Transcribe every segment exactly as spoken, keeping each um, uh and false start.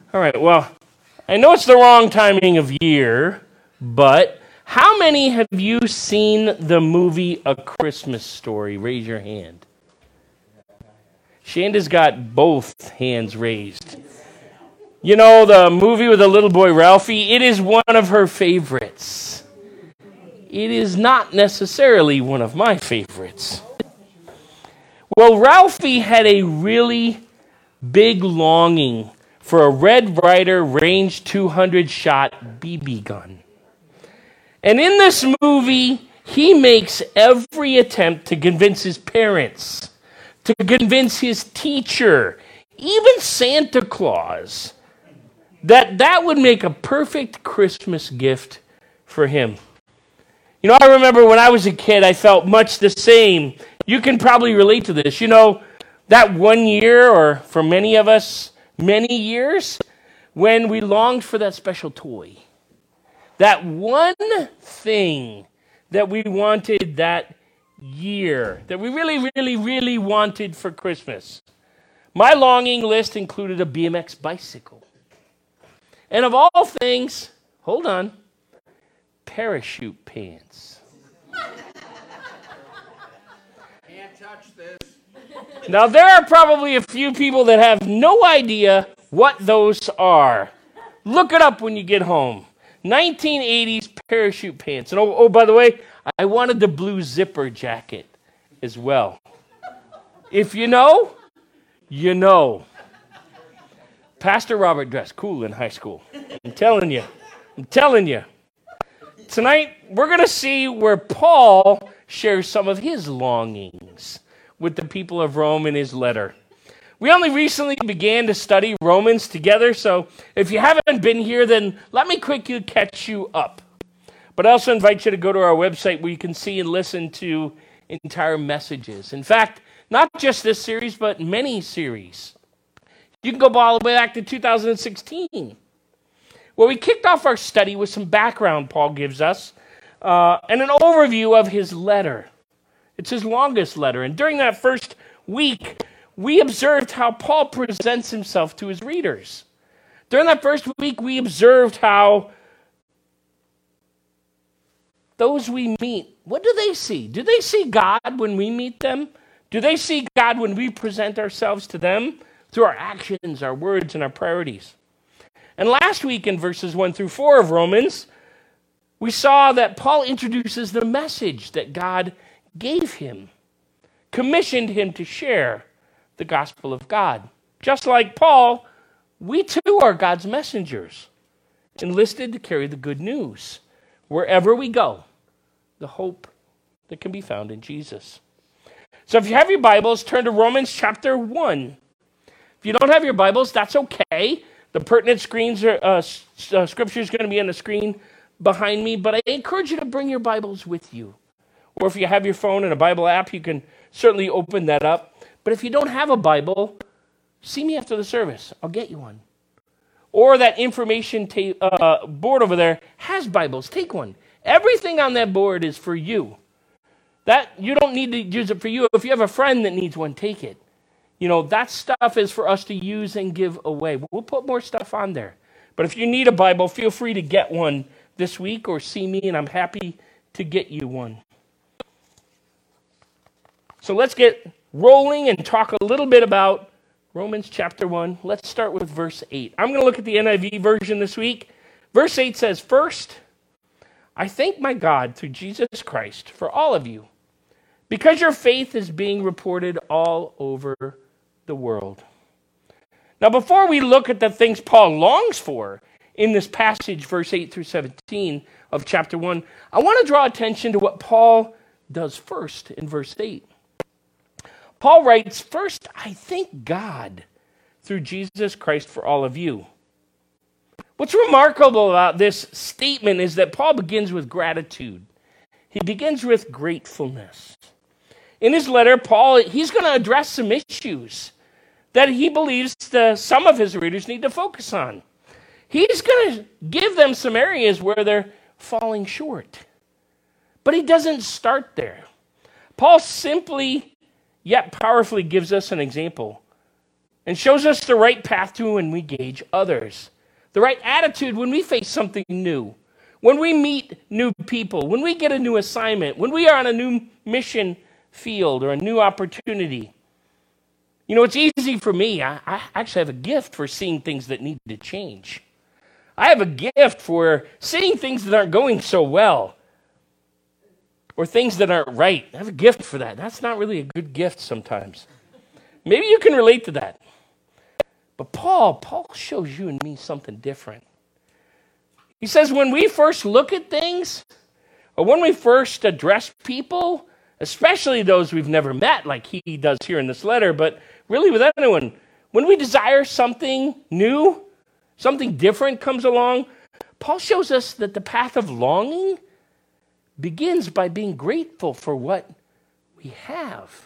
All right, well, I know it's the wrong timing of year, but how many have you seen the movie A Christmas Story? Raise your hand. Shanda's got both hands raised. You know, the movie with the little boy Ralphie, it is one of her favorites. It is not necessarily one of my favorites. Well, Ralphie had a really big longing for a Red Ryder Range two hundred shot B B gun. And in this movie, he makes every attempt to convince his parents, to convince his teacher, even Santa Claus, that that would make a perfect Christmas gift for him. You know, I remember when I was a kid, I felt much the same. You can probably relate to this. You know, that one year, or for many of us, many years, when we longed for that special toy. That one thing that we wanted that year, that we really, really, really wanted for Christmas. My longing list included a B M X bicycle. And of all things, hold on, parachute pants. Can't touch this. Now, there are probably a few people that have no idea what those are. Look it up when you get home. nineteen eighties parachute pants. And oh, oh, by the way, I wanted the blue zipper jacket as well. If you know, you know. Pastor Robert dressed cool in high school. I'm telling you. I'm telling you. Tonight, we're going to see where Paul shares some of his longings with the people of Rome in his letter. We only recently began to study Romans together, so if you haven't been here, then let me quickly catch you up. But I also invite you to go to our website where you can see and listen to entire messages. In fact, not just this series, but many series. You can go all the way back to two thousand sixteen. Well, we kicked off our study with some background Paul gives us uh, and an overview of his letter. It's his longest letter. And during that first week, we observed how Paul presents himself to his readers. During that first week, we observed how those we meet, what do they see? Do they see God when we meet them? Do they see God when we present ourselves to them through our actions, our words, and our priorities? And last week in verses one through four of Romans, we saw that Paul introduces the message that God gave him, commissioned him to share the gospel of God. Just like Paul, we too are God's messengers, enlisted to carry the good news wherever we go, the hope that can be found in Jesus. So if you have your Bibles, turn to Romans chapter one. If you don't have your Bibles, that's okay. The pertinent screens are, uh, uh, scripture is going to be on the screen behind me, but I encourage you to bring your Bibles with you. Or if you have your phone and a Bible app, you can certainly open that up. But if you don't have a Bible, see me after the service. I'll get you one. Or that information ta- uh, board over there has Bibles. Take one. Everything on that board is for you. That you don't need to use it for you. If you have a friend that needs one, take it. You know, that stuff is for us to use and give away. We'll put more stuff on there. But if you need a Bible, feel free to get one this week or see me, and I'm happy to get you one. So let's get rolling and talk a little bit about Romans chapter one. Let's start with verse eight. I'm going to look at the N I V version this week. Verse eight says, "First, I thank my God through Jesus Christ for all of you, because your faith is being reported all over the world." Now, before we look at the things Paul longs for in this passage, verse eight through seventeen of chapter one, I want to draw attention to what Paul does first in verse eight. Paul writes, "First, I thank God through Jesus Christ for all of you." What's remarkable about this statement is that Paul begins with gratitude. He begins with gratefulness. In his letter, Paul, he's going to address some issues that he believes the, some of his readers need to focus on. He's going to give them some areas where they're falling short. But he doesn't start there. Paul simply, yet powerfully, gives us an example and shows us the right path to when we engage others, the right attitude when we face something new, when we meet new people, when we get a new assignment, when we are on a new mission field or a new opportunity. You know, it's easy for me. I, I actually have a gift for seeing things that need to change. I have a gift for seeing things that aren't going so well or things that aren't right. I have a gift for that. That's not really a good gift sometimes. Maybe you can relate to that. But Paul, Paul shows you and me something different. He says when we first look at things, or when we first address people, especially those we've never met, like he does here in this letter, but really with anyone, when we desire something new, something different comes along, Paul shows us that the path of longing begins by being grateful for what we have.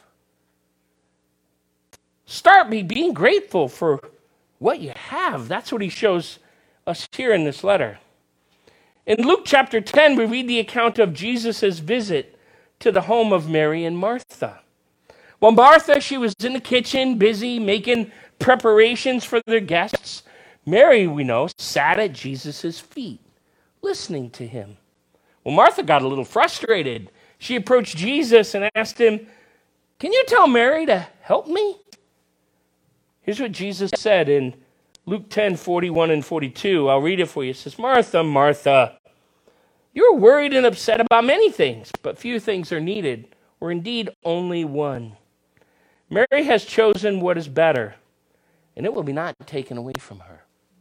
Start by being grateful for what you have. That's what he shows us here in this letter. In Luke chapter ten, we read the account of Jesus' visit to the home of Mary and Martha. Well, Martha, she was in the kitchen, busy making preparations for their guests. Mary, we know, sat at Jesus' feet, listening to him. Well, Martha got a little frustrated. She approached Jesus and asked him, "Can you tell Mary to help me?" Here's what Jesus said in Luke ten, forty-one and forty-two. I'll read it for you. It says, "Martha, Martha, you're worried and upset about many things, but few things are needed, or indeed only one. Mary has chosen what is better, and it will be not taken away from her."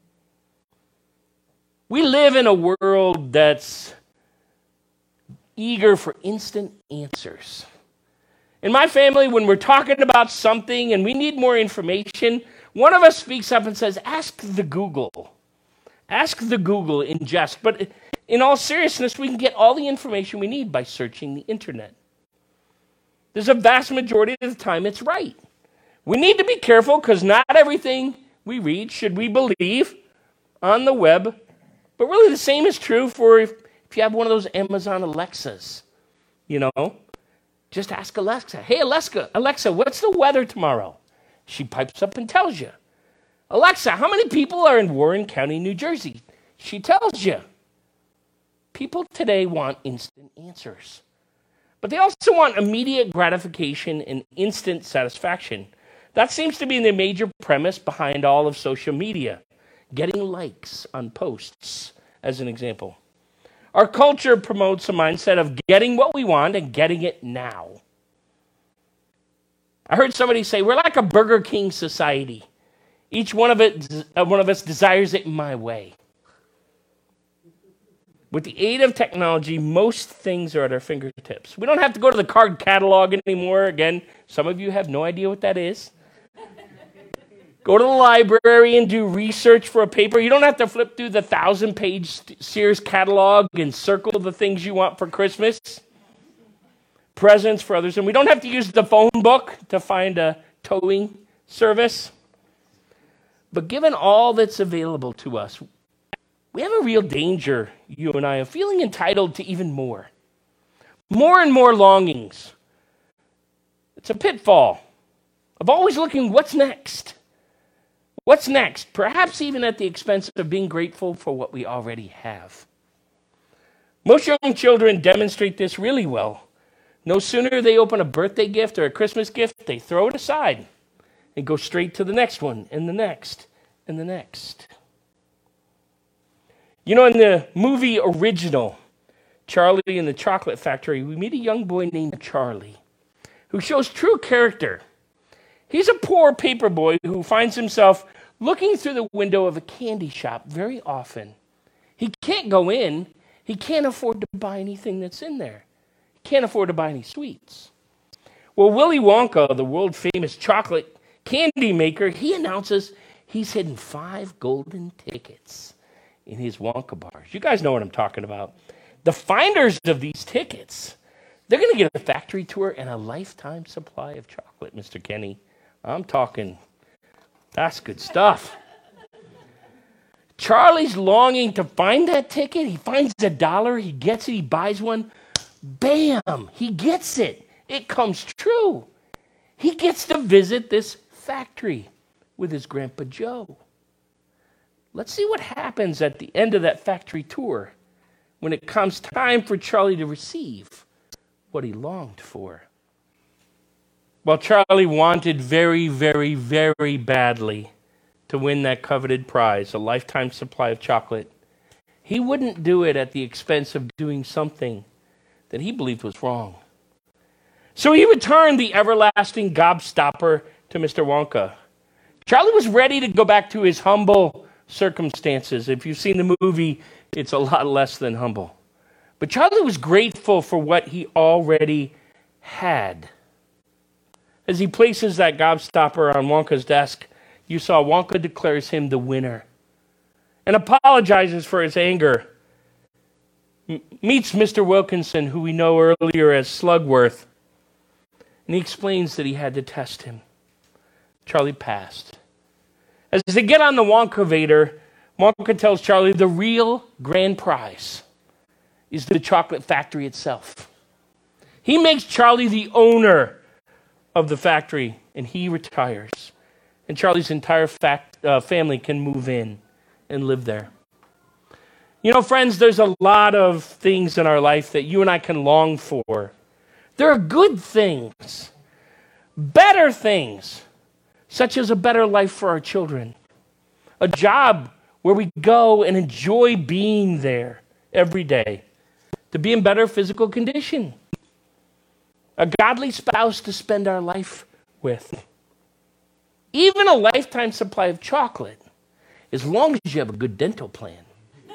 We live in a world that's eager for instant answers. In my family, when we're talking about something and we need more information, one of us speaks up and says, "Ask the Google." Ask the Google in jest. But in all seriousness, we can get all the information we need by searching the internet. There's a vast majority of the time it's right. We need to be careful because not everything we read should we believe on the web. But really the same is true for if, if you have one of those Amazon Alexas, you know. Just ask Alexa, "Hey, Alexa, Alexa, what's the weather tomorrow?" She pipes up and tells you. "Alexa, how many people are in Warren County, New Jersey?" She tells you. People today want instant answers. But they also want immediate gratification and instant satisfaction. That seems to be the major premise behind all of social media. Getting likes on posts, as an example. Our culture promotes a mindset of getting what we want and getting it now. I heard somebody say, we're like a Burger King society. Each one of, it, uh, one of us desires it my way. With the aid of technology, most things are at our fingertips. We don't have to go to the card catalog anymore. Again, some of you have no idea what that is. Go to the library and do research for a paper. You don't have to flip through the thousand-page Sears catalog and circle the things you want for Christmas, presents for others. And we don't have to use the phone book to find a towing service. But given all that's available to us, we have a real danger, you and I, of feeling entitled to even more. More and more longings. It's a pitfall of always looking, what's next? What's next? Perhaps even at the expense of being grateful for what we already have. Most young children demonstrate this really well. No sooner they open a birthday gift or a Christmas gift, they throw it aside and go straight to the next one and the next and the next. You know, in the movie original, Charlie and the Chocolate Factory, we meet a young boy named Charlie who shows true character. He's a poor paper boy who finds himself looking through the window of a candy shop very often. He can't go in. He can't afford to buy anything that's in there. He can't afford to buy any sweets. Well, Willy Wonka, the world-famous chocolate candy maker, he announces he's hidden five golden tickets in his Wonka bars. You guys know what I'm talking about. The finders of these tickets, they're going to get a factory tour and a lifetime supply of chocolate, Mister Kenny. I'm talking, that's good stuff. Charlie's longing to find that ticket. He finds a dollar. He gets it. He buys one. Bam! He gets it. It comes true. He gets to visit this factory with his Grandpa Joe. Let's see what happens at the end of that factory tour when it comes time for Charlie to receive what he longed for. Well, Charlie wanted very, very, very badly to win that coveted prize, a lifetime supply of chocolate. He wouldn't do it at the expense of doing something that he believed was wrong. So he returned the everlasting gobstopper to Mister Wonka. Charlie was ready to go back to his humble circumstances. If you've seen the movie, it's a lot less than humble. But Charlie was grateful for what he already had. As he places that gobstopper on Wonka's desk, you saw Wonka declares him the winner and apologizes for his anger. M- meets Mister Wilkinson, who we know earlier as Slugworth, and he explains that he had to test him. Charlie passed. As they get on the Wonkavator, Wonka tells Charlie the real grand prize is the chocolate factory itself. He makes Charlie the owner of the factory, and he retires. And Charlie's entire fact, uh, family can move in and live there. You know, friends, there's a lot of things in our life that you and I can long for. There are good things, better things, such as a better life for our children, a job where we go and enjoy being there every day, to be in better physical condition, a godly spouse to spend our life with, even a lifetime supply of chocolate, as long as you have a good dental plan.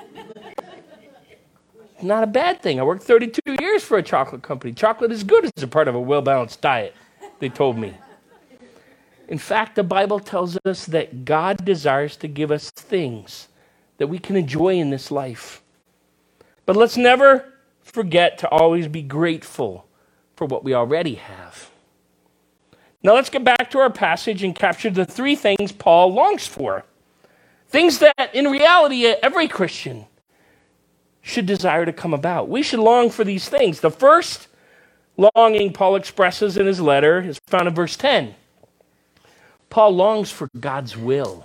Not a bad thing. I worked thirty-two years for a chocolate company. Chocolate is good as a part of a well-balanced diet, they told me. In fact, the Bible tells us that God desires to give us things that we can enjoy in this life. But let's never forget to always be grateful for what we already have. Now let's get back to our passage and capture the three things Paul longs for. Things that, in reality, every Christian should desire to come about. We should long for these things. The first longing Paul expresses in his letter is found in verse ten. Paul longs for God's will.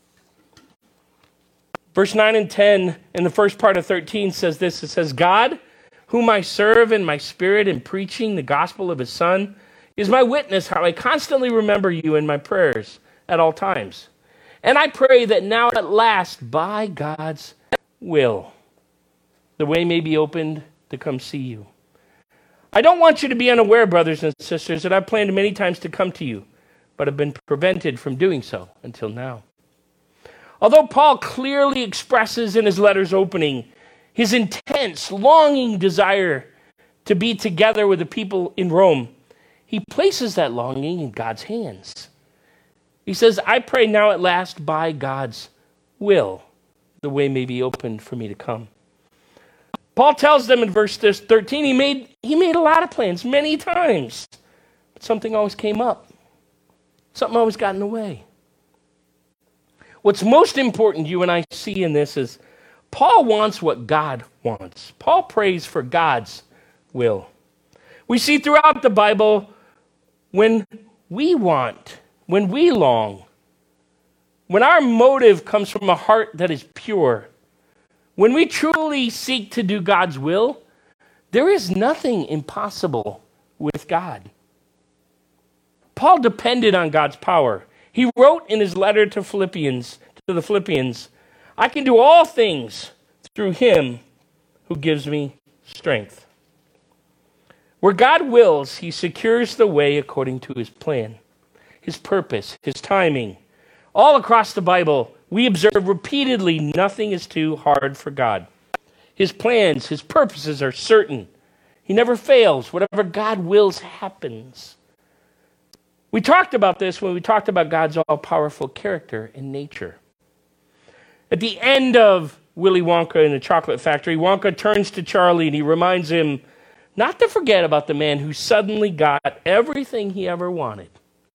Verse nine and ten in the first part of thirteen says this. It says, God, whom I serve in my spirit in preaching the gospel of his Son, is my witness how I constantly remember you in my prayers at all times. And I pray that now at last, by God's will, the way may be opened to come see you. I don't want you to be unaware, brothers and sisters, that I've planned many times to come to you, but have been prevented from doing so until now. Although Paul clearly expresses in his letter's opening his intense, longing desire to be together with the people in Rome, he places that longing in God's hands. He says, I pray now at last by God's will, the way may be opened for me to come. Paul tells them in verse thirteen, he made, he made a lot of plans many times, but something always came up. Something always got in the way. What's most important you and I see in this is Paul wants what God wants. Paul prays for God's will. We see throughout the Bible when we want, when we long, when our motive comes from a heart that is pure, when we truly seek to do God's will, there is nothing impossible with God. Paul depended on God's power. He wrote in his letter to Philippians, to the Philippians, I can do all things through him who gives me strength. Where God wills, he secures the way according to his plan, his purpose, his timing. All across the Bible, we observe repeatedly nothing is too hard for God. His plans, his purposes are certain. He never fails. Whatever God wills happens. We talked about this when we talked about God's all-powerful character and nature. At the end of Willy Wonka in the Chocolate Factory, Wonka turns to Charlie and he reminds him not to forget about the man who suddenly got everything he ever wanted.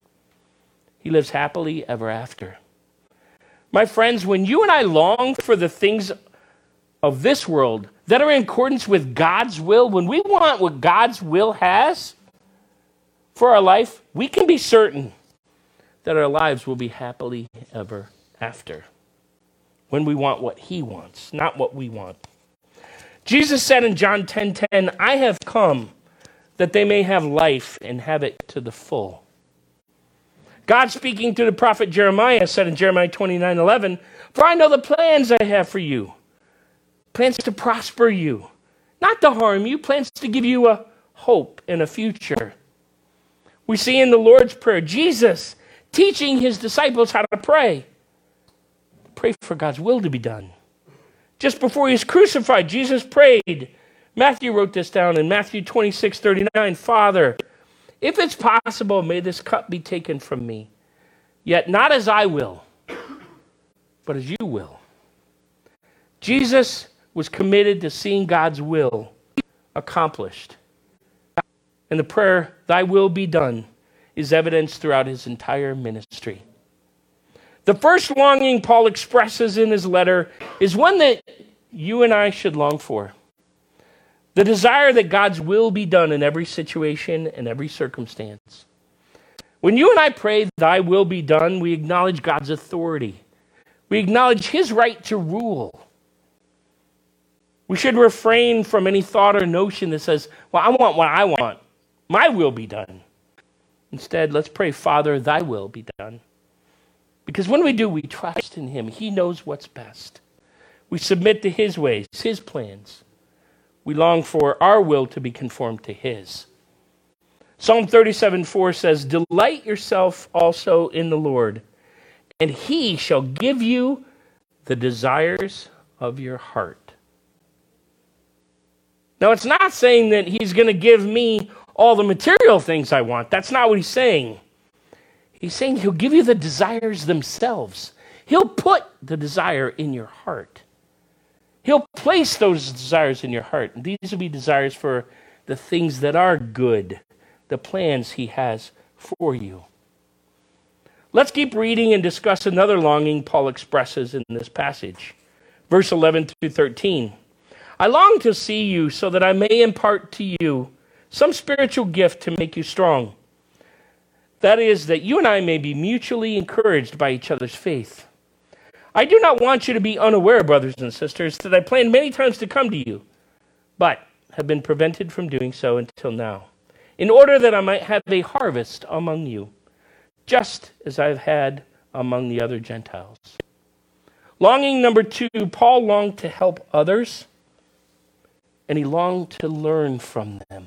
He lives happily ever after. My friends, when you and I long for the things of this world that are in accordance with God's will, when we want what God's will has for our life, we can be certain that our lives will be happily ever after. When we want what he wants, not what we want. Jesus said in John ten ten, I have come that they may have life and have it to the full. God speaking to the prophet Jeremiah said in Jeremiah twenty-nine eleven, for I know the plans I have for you, plans to prosper you, not to harm you, plans to give you a hope and a future. We see in the Lord's Prayer, Jesus teaching his disciples how to pray. Pray for God's will to be done. Just before he was crucified, Jesus prayed. Matthew wrote this down in Matthew twenty-six thirty-nine, Father, if it's possible, may this cup be taken from me, yet not as I will, but as you will. Jesus was committed to seeing God's will accomplished. And the prayer, thy will be done, is evidenced throughout his entire ministry. The first longing Paul expresses in his letter is one that you and I should long for. The desire that God's will be done in every situation and every circumstance. When you and I pray, thy will be done, we acknowledge God's authority. We acknowledge his right to rule. We should refrain from any thought or notion that says, well, I want what I want. My will be done. Instead, let's pray, Father, thy will be done. Because when we do, we trust in him. He knows what's best. We submit to his ways, his plans. We long for our will to be conformed to his. Psalm thirty-seven four says, delight yourself also in the Lord, and he shall give you the desires of your heart. Now, it's not saying that he's going to give me all the material things I want. That's not what he's saying. He's saying he'll give you the desires themselves. He'll put the desire in your heart. He'll place those desires in your heart. And these will be desires for the things that are good, the plans he has for you. Let's keep reading and discuss another longing Paul expresses in this passage. Verse eleven through thirteen. I long to see you so that I may impart to you some spiritual gift to make you strong. That is, that you and I may be mutually encouraged by each other's faith. I do not want you to be unaware, brothers and sisters, that I planned many times to come to you, but have been prevented from doing so until now, in order that I might have a harvest among you, just as I've had among the other Gentiles. Longing number two, Paul longed to help others, and he longed to learn from them.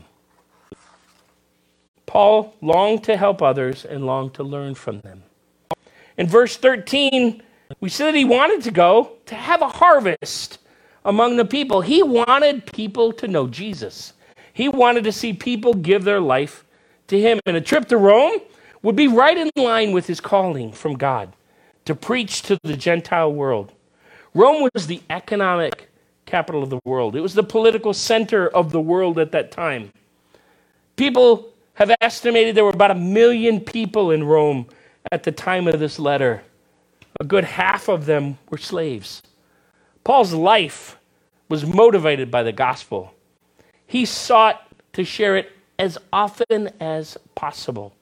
Paul longed to help others and longed to learn from them. In verse thirteen, we see that he wanted to go to have a harvest among the people. He wanted people to know Jesus. He wanted to see people give their life to him. And a trip to Rome would be right in line with his calling from God to preach to the Gentile world. Rome was the economic capital of the world. It was the political center of the world at that time. People have estimated there were about a million people in Rome at the time of this letter. A good half of them were slaves. Paul's life was motivated by the gospel. He sought to share it as often as possible.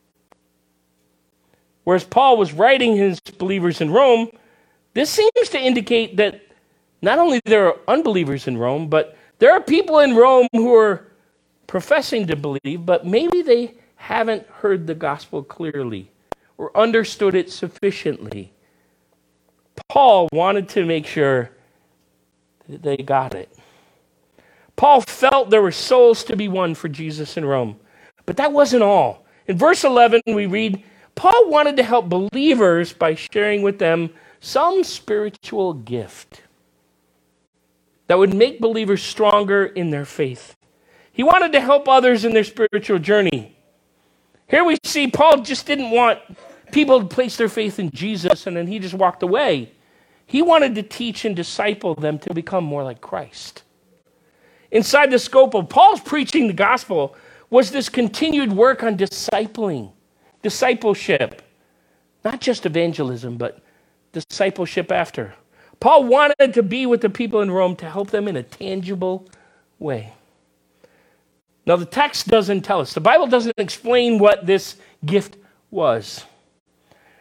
Whereas Paul was writing his believers in Rome, this seems to indicate that not only there are unbelievers in Rome, but there are people in Rome who are professing to believe, but maybe they haven't heard the gospel clearly or understood it sufficiently. Paul wanted to make sure that they got it. Paul felt there were souls to be won for Jesus in Rome, but that wasn't all. In verse eleven, we read, Paul wanted to help believers by sharing with them some spiritual gift that would make believers stronger in their faith. He wanted to help others in their spiritual journey. Here we see Paul just didn't want people to place their faith in Jesus and then he just walked away. He wanted to teach and disciple them to become more like Christ. Inside the scope of Paul's preaching the gospel was this continued work on discipling, discipleship, not just evangelism, but discipleship after. Paul wanted to be with the people in Rome to help them in a tangible way. Now, the text doesn't tell us. The Bible doesn't explain what this gift was.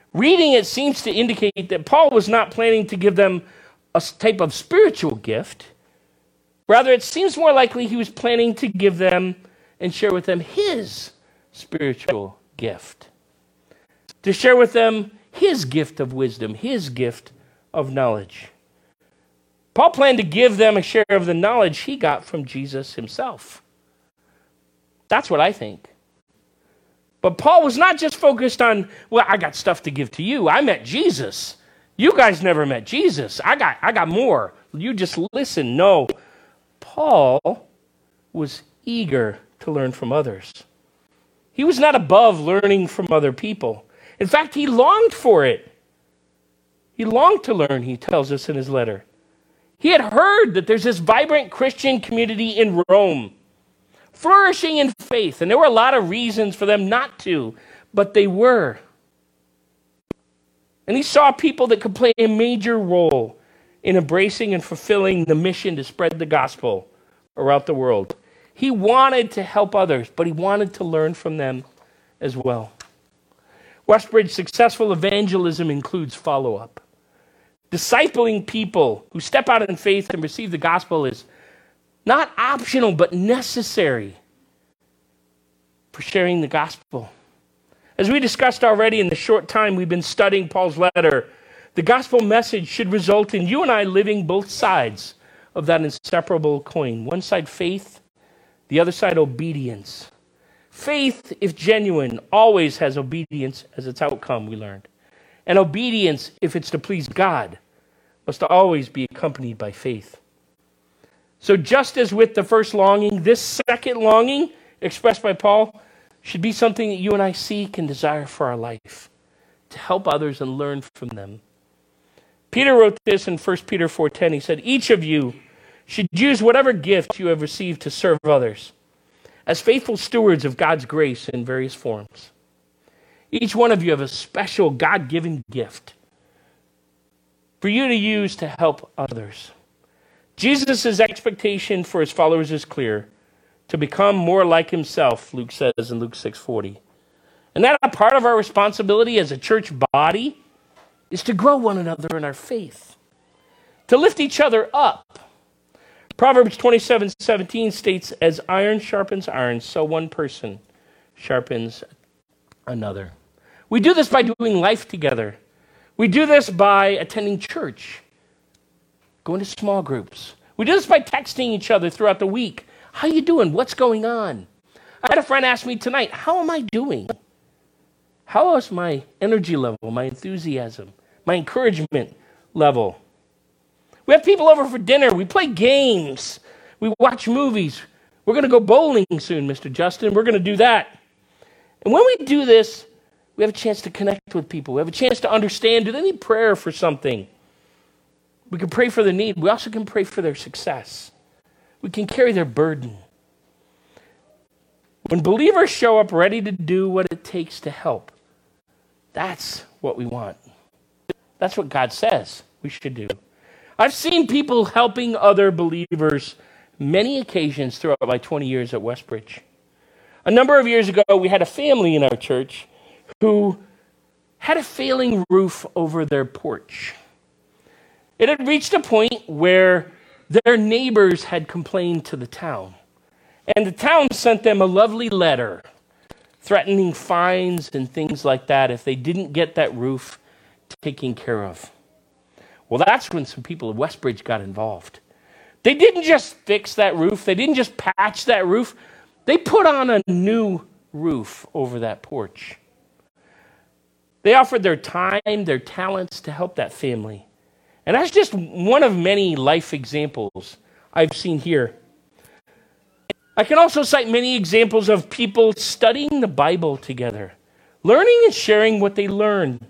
Reading it seems to indicate that Paul was not planning to give them a type of spiritual gift. Rather, it seems more likely he was planning to give them and share with them his spiritual gift. To share with them his gift of wisdom, his gift of knowledge. Paul planned to give them a share of the knowledge he got from Jesus himself. That's what I think. But Paul was not just focused on, well, I got stuff to give to you. I met Jesus. You guys never met Jesus. I got, I got more. You just listen. No. Paul was eager to learn from others. He was not above learning from other people. In fact, he longed for it. He longed to learn, he tells us in his letter. He had heard that there's this vibrant Christian community in Rome, flourishing in faith, and there were a lot of reasons for them not to, but they were. And he saw people that could play a major role in embracing and fulfilling the mission to spread the gospel around the world. He wanted to help others, but he wanted to learn from them as well. Westbridge successful evangelism includes follow-up. Discipling people who step out in faith and receive the gospel is not optional, but necessary for sharing the gospel. As we discussed already in the short time we've been studying Paul's letter, the gospel message should result in you and I living both sides of that inseparable coin. One side faith, the other side obedience. Faith, if genuine, always has obedience as its outcome, we learned. And obedience, if it's to please God, must always be accompanied by faith. So just as with the first longing, this second longing expressed by Paul should be something that you and I seek and desire for our life, to help others and learn from them. Peter wrote this in First Peter four ten. He said, each of you should use whatever gift you have received to serve others as faithful stewards of God's grace in various forms. Each one of you have a special God-given gift for you to use to help others. Jesus' expectation for his followers is clear: to become more like himself, Luke says in Luke six forty. And that a part of our responsibility as a church body is to grow one another in our faith, to lift each other up. Proverbs twenty-seven seventeen states, as iron sharpens iron, so one person sharpens another. We do this by doing life together. We do this by attending church, going to small groups. We do this by texting each other throughout the week. How you doing? What's going on? I had a friend ask me tonight, how am I doing? How is my energy level, my enthusiasm, my encouragement level? We have people over for dinner. We play games. We watch movies. We're going to go bowling soon, Mister Justin. We're going to do that. And when we do this, we have a chance to connect with people. We have a chance to understand, do they need prayer for something? We can pray for their need. We also can pray for their success. We can carry their burden. When believers show up ready to do what it takes to help, that's what we want. That's what God says we should do. I've seen people helping other believers many occasions throughout my twenty years at Westbridge. A number of years ago, we had a family in our church who had a failing roof over their porch. It had reached a point where their neighbors had complained to the town. And the town sent them a lovely letter threatening fines and things like that if they didn't get that roof taken care of. Well, that's when some people at Westbridge got involved. They didn't just fix that roof. They didn't just patch that roof. They put on a new roof over that porch. They offered their time, their talents to help that family. And that's just one of many life examples I've seen here. I can also cite many examples of people studying the Bible together, learning and sharing what they learn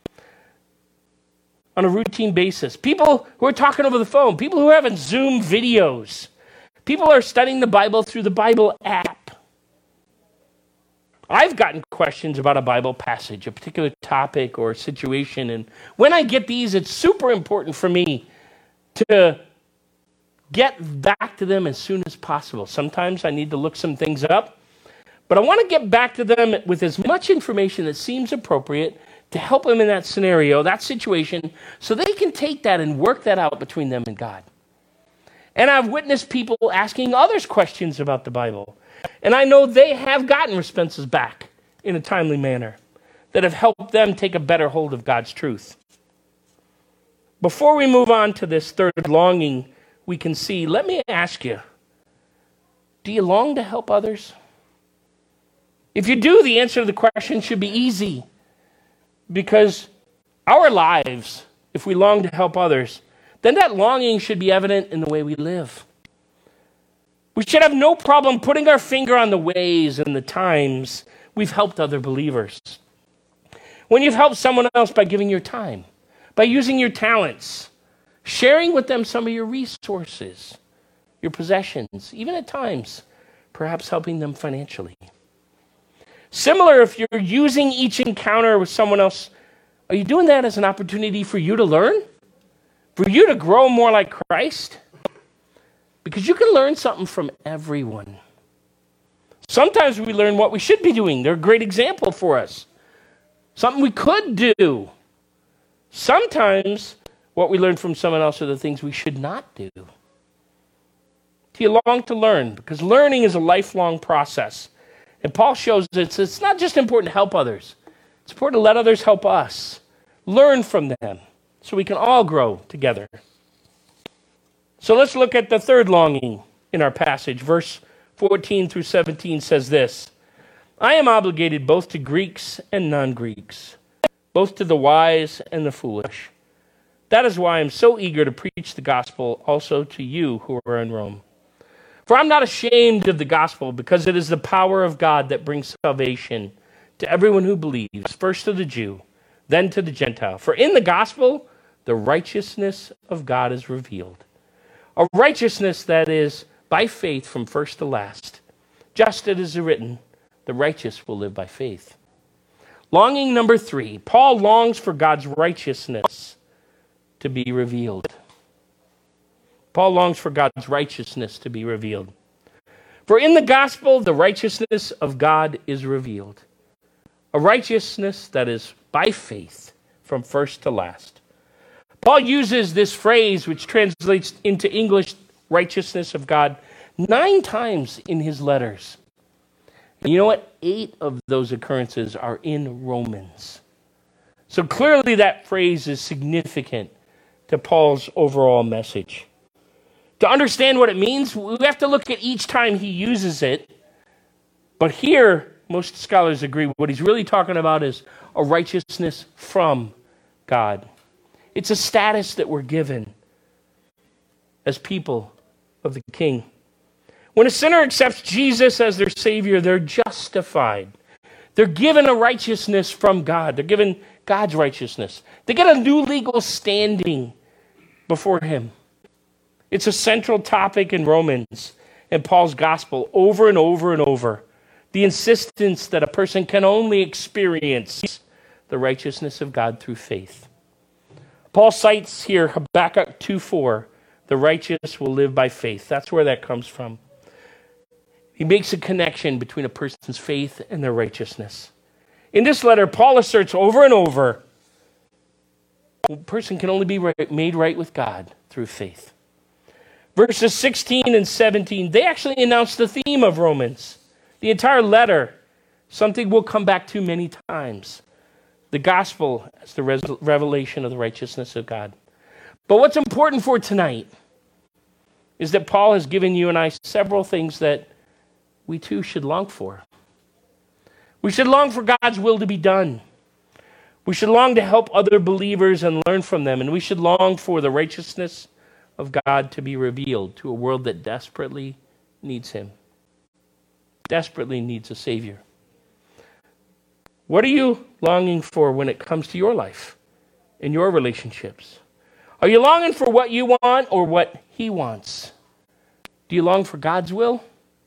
on a routine basis. People who are talking over the phone, people who are having Zoom videos, people are studying the Bible through the Bible app. I've gotten questions about a Bible passage, a particular topic or situation, and when I get these, it's super important for me to get back to them as soon as possible. Sometimes I need to look some things up, but I want to get back to them with as much information that seems appropriate to help them in that scenario, that situation, so they can take that and work that out between them and God. And I've witnessed people asking others questions about the Bible. And I know they have gotten responses back in a timely manner that have helped them take a better hold of God's truth. Before we move on to this third longing we can see, let me ask you, do you long to help others? If you do, the answer to the question should be easy, because our lives, if we long to help others, then that longing should be evident in the way we live. We should have no problem putting our finger on the ways and the times we've helped other believers. When you've helped someone else by giving your time, by using your talents, sharing with them some of your resources, your possessions, even at times, perhaps helping them financially. Similar, if you're using each encounter with someone else, are you doing that as an opportunity for you to learn? For you to grow more like Christ? Because you can learn something from everyone. Sometimes we learn what we should be doing. They're a great example for us. Something we could do. Sometimes what we learn from someone else are the things we should not do. Do you long to learn? Because learning is a lifelong process. And Paul shows us it's not just important to help others. It's important to let others help us. Learn from them so we can all grow together. So let's look at the third longing in our passage. Verse fourteen through seventeen says this: I am obligated both to Greeks and non-Greeks, both to the wise and the foolish. That is why I'm so eager to preach the gospel also to you who are in Rome. For I'm not ashamed of the gospel, because it is the power of God that brings salvation to everyone who believes, first to the Jew, then to the Gentile. For in the gospel, the righteousness of God is revealed. A righteousness that is by faith from first to last. Just as it is written, the righteous will live by faith. Longing number three, Paul longs for God's righteousness to be revealed. Paul longs for God's righteousness to be revealed. For in the gospel, the righteousness of God is revealed. A righteousness that is by faith from first to last. Paul uses this phrase, which translates into English, righteousness of God, nine times in his letters. And you know what? Eight of those occurrences are in Romans. So clearly that phrase is significant to Paul's overall message. To understand what it means, we have to look at each time he uses it. But here, most scholars agree, what he's really talking about is a righteousness from God. It's a status that we're given as people of the King. When a sinner accepts Jesus as their Savior, they're justified. They're given a righteousness from God. They're given God's righteousness. They get a new legal standing before Him. It's a central topic in Romans and Paul's gospel over and over and over. The insistence that a person can only experience the righteousness of God through faith. Paul cites here Habakkuk two four, the righteous will live by faith. That's where that comes from. He makes a connection between a person's faith and their righteousness. In this letter, Paul asserts over and over, a person can only be right, made right with God through faith. Verses sixteen and seventeen, they actually announce the theme of Romans. The entire letter, something we'll come back to many times. The gospel as the res- revelation of the righteousness of God. But what's important for tonight is that Paul has given you and I several things that we too should long for. We should long for God's will to be done. We should long to help other believers and learn from them. And we should long for the righteousness of God to be revealed to a world that desperately needs Him. Desperately needs a Savior. What are you longing for when it comes to your life, in your relationships? Are you longing for what you want or what He wants? Do you long for God's will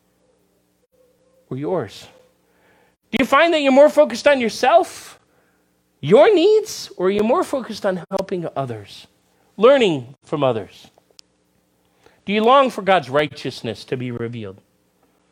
or yours? Do you find that you're more focused on yourself, your needs, or are you more focused on helping others, learning from others? Do you long for God's righteousness to be revealed?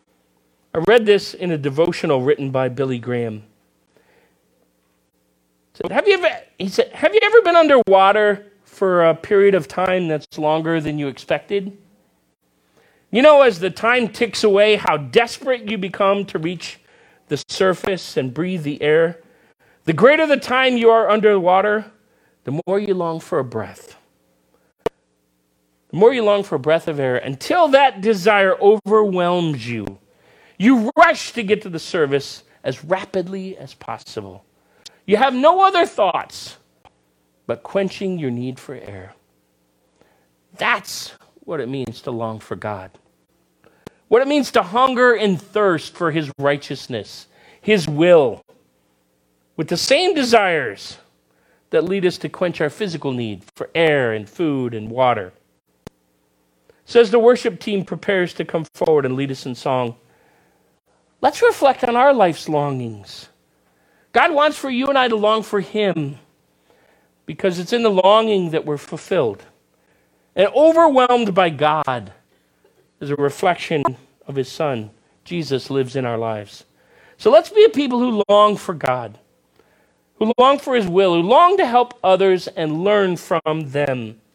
I read this in a devotional written by Billy Graham. So have you ever, he said, have you ever been underwater for a period of time that's longer than you expected? You know, as the time ticks away, how desperate you become to reach the surface and breathe the air. The greater the time you are underwater, the more you long for a breath. The more you long for a breath of air, until that desire overwhelms you. You rush to get to the surface as rapidly as possible. You have no other thoughts but quenching your need for air. That's what it means to long for God. What it means to hunger and thirst for his righteousness, his will, with the same desires that lead us to quench our physical need for air and food and water. So as the worship team prepares to come forward and lead us in song, let's reflect on our life's longings. God wants for you and I to long for him because it's in the longing that we're fulfilled. And overwhelmed by God is a reflection of his Son. Jesus lives in our lives. So let's be a people who long for God, who long for his will, who long to help others and learn from them.